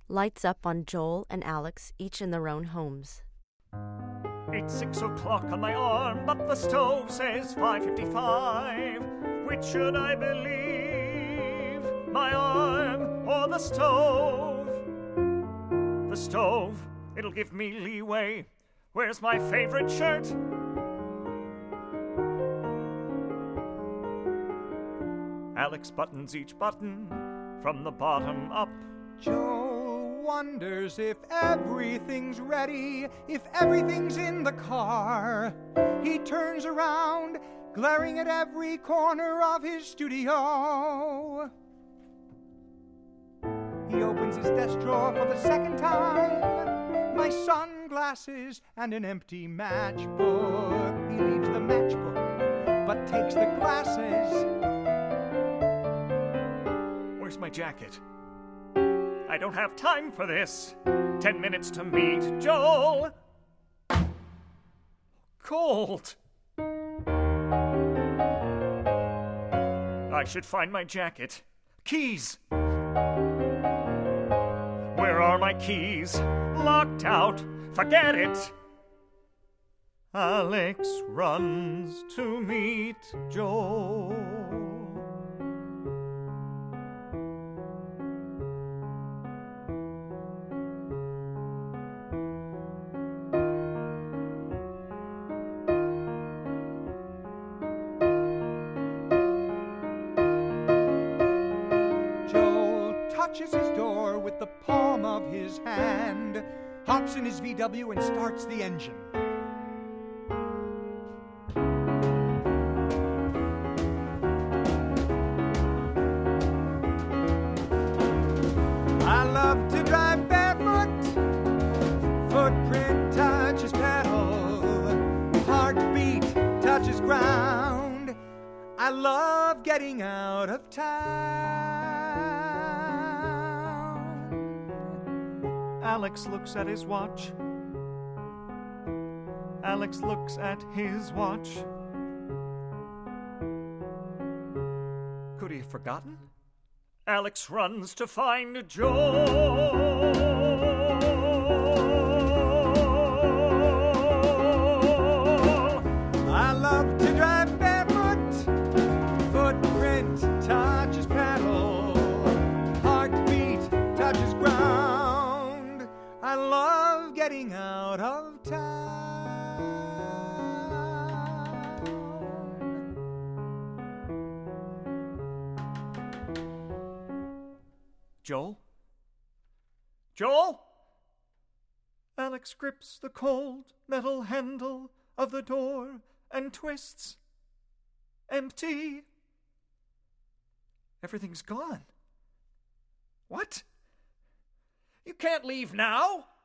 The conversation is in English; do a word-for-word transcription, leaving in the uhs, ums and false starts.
lights up on Joel and Alex, each in their own homes. It's six o'clock on my arm, but the stove says five fifty-five. Which should I believe, my arm or the stove? The stove, it'll give me leeway. Where's my favorite shirt? Alex buttons each button from the bottom up. Joel wonders if everything's ready, if everything's in the car. He turns around, glaring at every corner of his studio. He opens his desk drawer for the second time. My sunglasses and an empty matchbook. He leaves the matchbook, but takes the glasses. Where's my jacket? I don't have time for this. Ten minutes to meet Joel. Cold. I should find my jacket. Keys. Where are my keys? Locked out. Forget it. Alex runs to meet Joel. Touches his door with the palm of his hand, hops in his V W and starts the engine. I love to drive barefoot, footprint touches pedal, heartbeat touches ground. I love getting out of town. Alex looks at his watch. Alex looks at his watch. Could he have forgotten? Alex runs to find Joel. I love to drive barefoot, footprint touches pedal, heartbeat touches ground. I love getting out of town. Joel? Joel? Alex grips the cold metal handle of the door and twists. Empty. Everything's gone. What? You can't leave now.